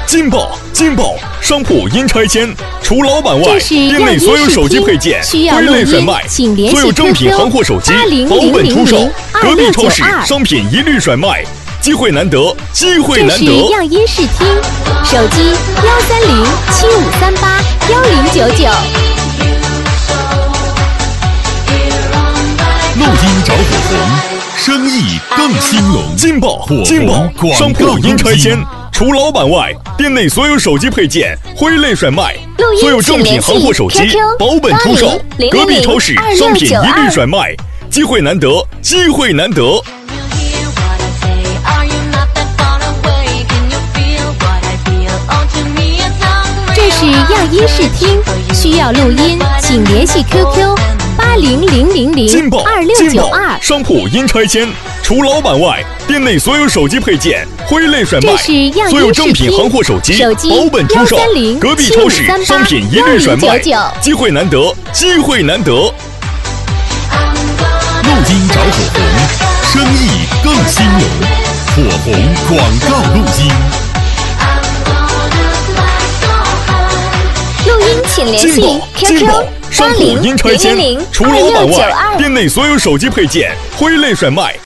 劲爆！劲爆！商铺因拆迁，除老板外，店内所有手机配件归类甩卖，所有正品行货手机保本出售，隔壁超市商品一律甩卖。机会难得，机会难得！ 这是样音视听，手机13075381099。 录音找火红，生意更兴隆。 劲爆！劲爆！商铺因拆迁，除老板外，店内所有手机配件归类甩卖，所有正品行货手机保本出售，隔壁超市商品一律甩卖。机会难得，机会难得！ 这是样音视听，需要录音，请联系 QQ80002692。 劲爆！商铺因拆迁，除老板外，店内所有手机配件归类甩卖，所有正品行货手机保本出售，隔壁超市商品一律甩卖。机会难得，机会难得！ 录音找火红，生意更兴隆。火红广告录音。 录音请联系 QQ 商铺因拆迁，除老板外，店内所有手机配件归类甩卖。